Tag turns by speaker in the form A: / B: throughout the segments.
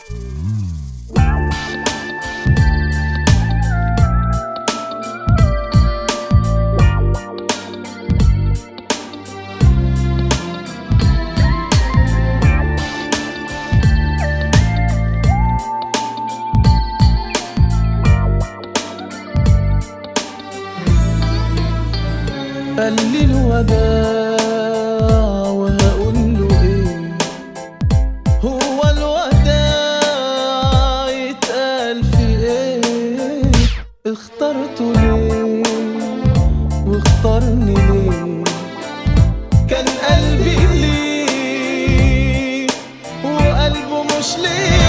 A: قال لي الوداع وهقول له ايه؟ هو الوداع يتقال في ايه؟ اخترته ليه واختارني ليه؟ كان قلبي ليه وقلبه مش ليه.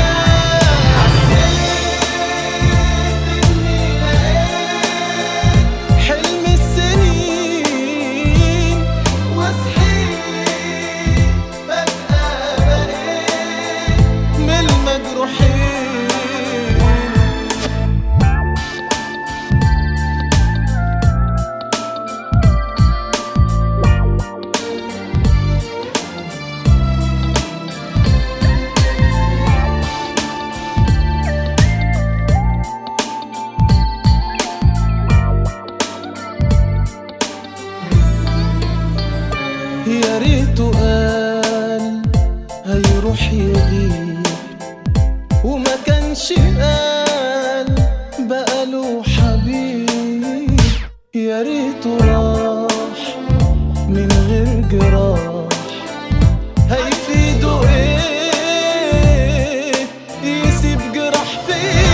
A: يا ريته قال هيروح يغيب وما كانش قال بقاله حبيب. يا ريته راح من غير جراح، هيفيده ايه يسيب جراح فيا؟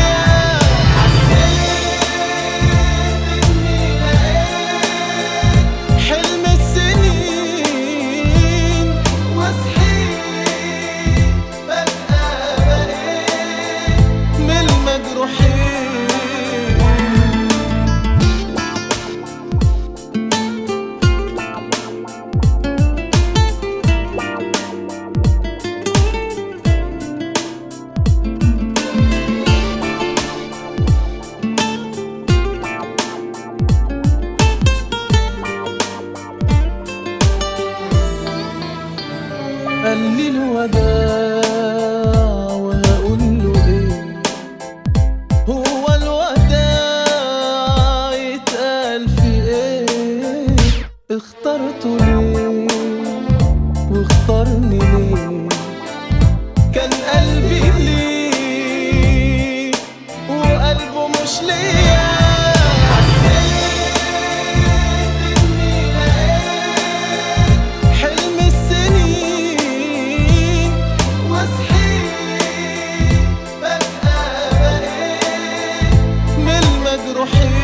A: قال لي الوداع وهقول له ايه؟ هو الوداع يتقال في ايه؟ اخترته ليه واختارني ليه؟ كان قلبي ليه وقلبه مش ليه.
B: روحي